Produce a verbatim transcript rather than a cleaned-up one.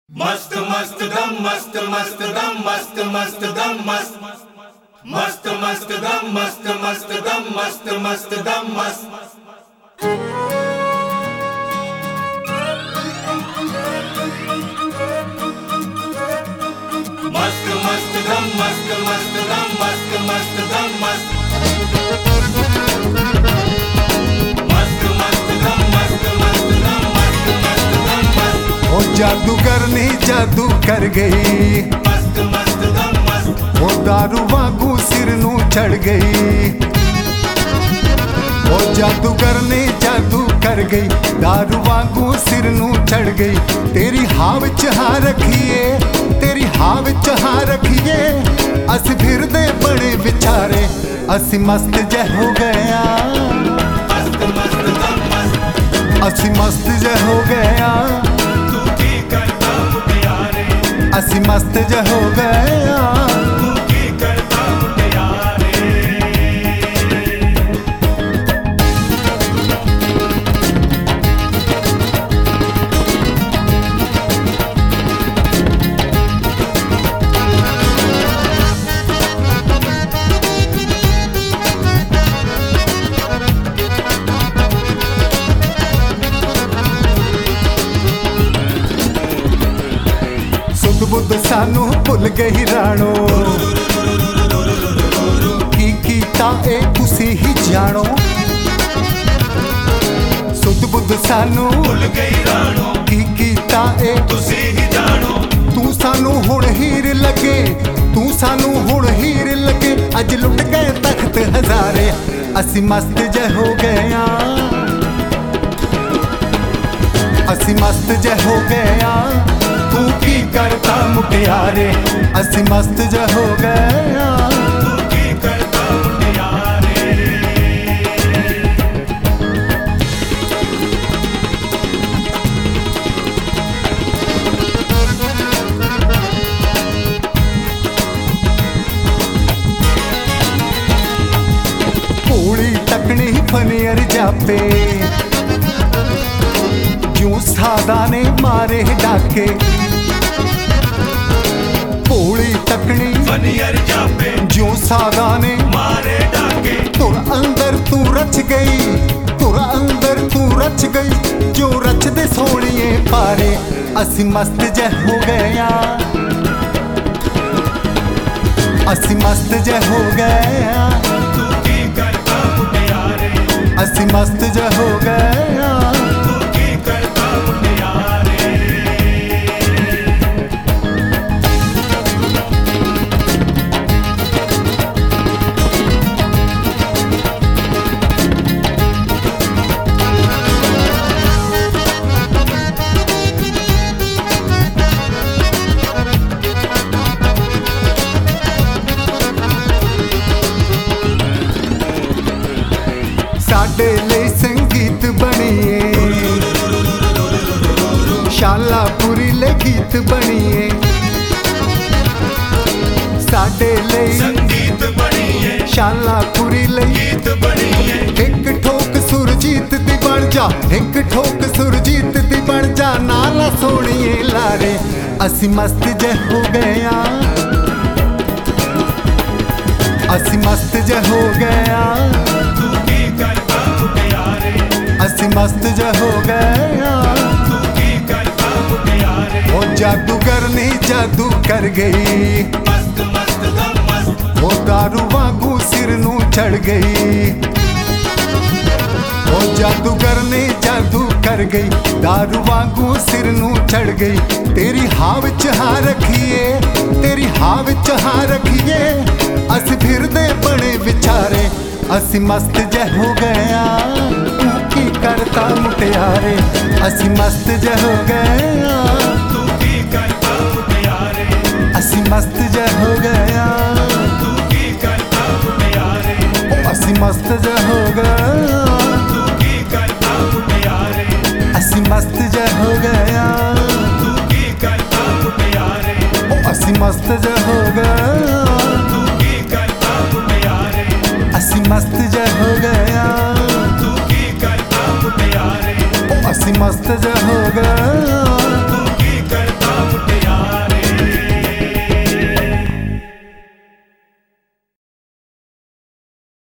मस्त मस्त दम मस्त मस्त दम मस्त मस्त दम मस्त मस्त मस्त दम मस्त मस्त दम मस्त मस्त दम मस्त मस्त मस्त दम मस्त मस्त दम मस्त मस्त दम मस्त मस्त मस्त दम मस्त मस्त दम मस्त मस्त दम मस्त ओ जादूगर ने जादू कर गई मस्त मस्त दम मस्त ओ दारू वांगू सिर नू चढ़ गई ओ जादूगर ने जादू कर गई दारू वांगू सिर नू चढ़ गई तेरी हां विच हां रखिए तेरी हां विच हां रखिए अस फिरदे बड़े विचारे असी मस्त जह हो गया मस्त मस्त दम मस्त असी मस्त जह हो गया तू की करता मुटियारे असी मस्त जह हो गया तू की करता मुटियारे सुध बुध सानू भुल गई राणो की कीता ए तुसी ही जानो सुध बुध सानू भुल गई राणो की कीता ए तुसी ही जानो तू सानू हुण हीर लगे तू सानू हुण हीर लगे अज लुट गए तख्त हजारे असी मस्त जह हो गया असी मस्त जह हो गया तू की करता मुटियारे असी मस्त जह हो गया तू की करता मुटियारे पूरी तकनी फनियर जापे जू सादा ने मारे डाके पूरी तकनी फनियर जापे जू सादा ने मारे डाके तुर अंदर तू रच गई तुर अंदर तू रच गई जो रच दे सोनिए पारे असी मस्त जह हो गया असी मस्त जह हो गया तू की करता मुटियारे असी मस्त जह हो गया तू की करता मुटियारे साडे लिए संगीत बनिए शालापुरी ले गीत बनिए साडे लिए संगीत बनिए शालापुरी ले गीत बनिए एक ठोक सुरजीत दी बन जा एक ठोक सुरजीत दी बन जा नाला सोनिए लारे असी मस्त जह हो गया असी मस्त जह हो गया तू की करता मुटियारे असी मस्त जह हो गया तू की करता मुटियारे ओ जादूगर ने जादू कर गई मस्त मस्त दम मस्त ओ दारू वांगू सिर नू चढ़ गई ओ जादूगर ने जादू कर गई दारू वांगू सिर नू चढ़ गई तेरी हां विच हां रखिए तेरी हां विच हां रखिए अस फिरदे बड़े विचारे असी मस्त जह हो गया तू की करता मुटियारे असी मस्त जह हो गया तू की करता मुटियारे असी मस्त जह हो गया तू की करता मुटियारे असी मस्त जह हो गया तू की करता मुटियारे असी मस्त जह हो गया तू की करता मुटियारे असी मस्त जह